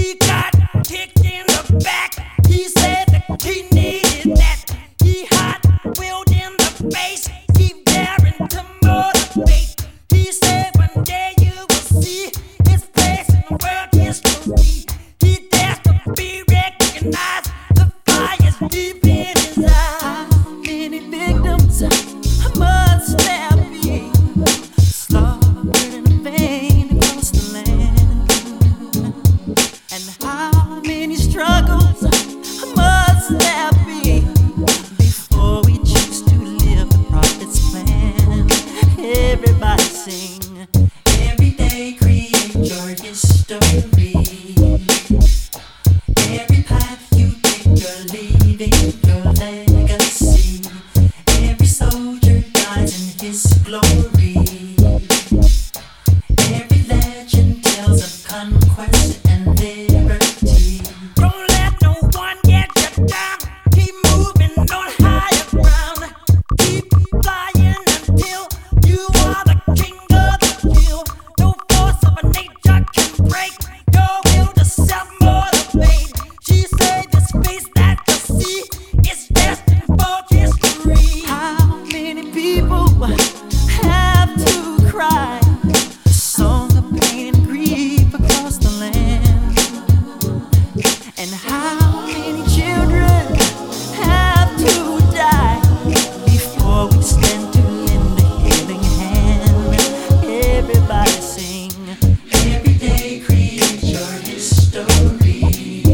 He got kicked in the back. He said that he needed that. He hot wheeled in the face. He daring to motivate. He said one day you will see his place in the world history. He dares to be recognized. The fire's deep in his eyes. How many victims must there be? Slaughtered in vain across the land. And how many struggles must there be before we choose to live the prophet's plan? Everybody sing. Every day create your history. Every path you take, you're leaving your legacy. Every soldier dies in his glory. Every legend tells of conquest and liberty. Don't let no one get you down. Keep moving on higher ground. Keep flying until you are the king of the hill. No force of nature can break your will to self-motivate. She said this face that you see is destined for history. How many people have to cry a song of pain and grief across the land? And how many children have to die before we stand to lend a healing hand? Everybody sing. Every day create your history.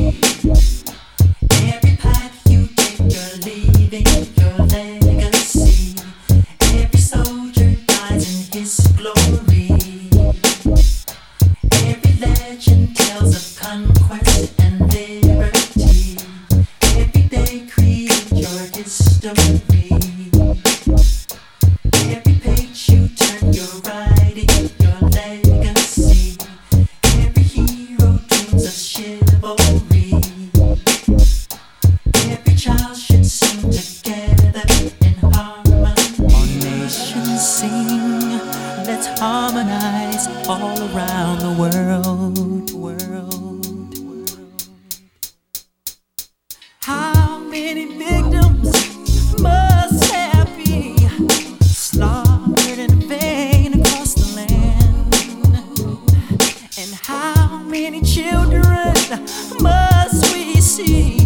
Every path you take, you're leaving your legacy. Every soldier dies in his glory. Every legend tells of conquest and liberty. Every day create your history. Every page you turn, you're writing your legacy. Every hero dreams of chivalry. Every child should sing together in harmony. All nations sing, let's harmonize all around the world. How many victims must there be? Slaughtered in vain across the land. And how many children must we see